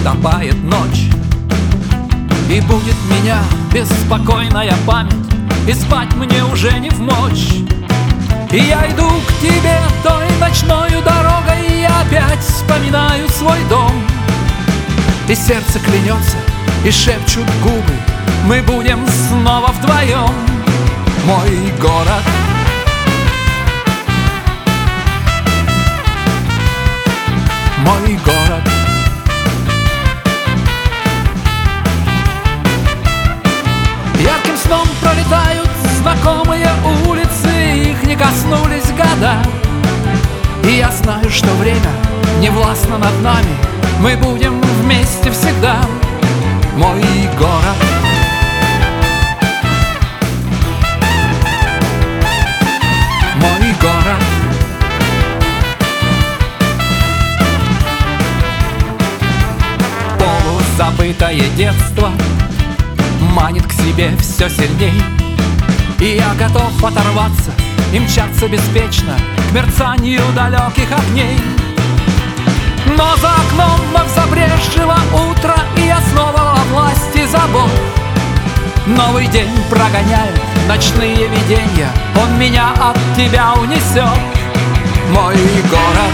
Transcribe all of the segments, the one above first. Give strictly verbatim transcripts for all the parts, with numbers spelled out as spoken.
наступает ночь, и будет меня беспокойная память, и спать мне уже не вмочь. И я иду к тебе той ночною дорогой, и я опять вспоминаю свой дом. И сердце клянется, и шепчут губы: мы будем снова вдвоем. Мой город, мой город. Ярким сном пролетают знакомые улицы, их не коснулись года. И я знаю, что время не властно над нами, мы будем вместе всегда. Мой город, мой город. Полузабытое детство манит к себе все сильней, и я готов оторваться и мчаться беспечно к мерцанию далеких огней. Но за окном вновь забрежило утро, и я снова во власти забот. Новый день прогоняет ночные видения, он меня от тебя унесет. Мой город,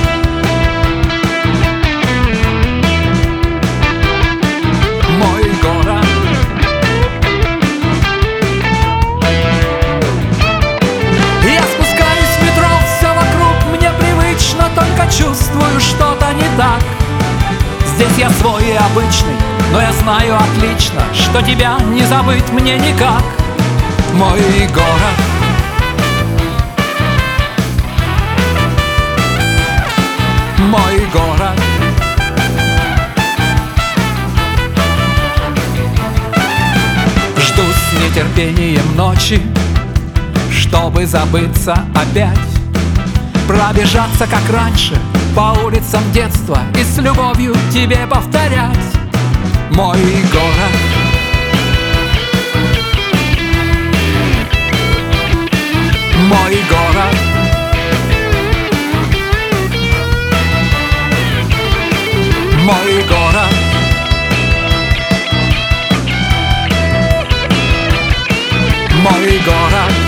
мой город. Я спускаюсь в метро, все вокруг мне привычно, только чувствую, что-то не так. Здесь я свой и обычный, но я знаю отлично, что тебя не забыть мне никак. Мой город, мой город. Жду с нетерпением ночи, чтобы забыться опять, пробежаться, как раньше, по улицам детства и с любовью тебе повторять. Мой город, мой город. Мой город, мой город.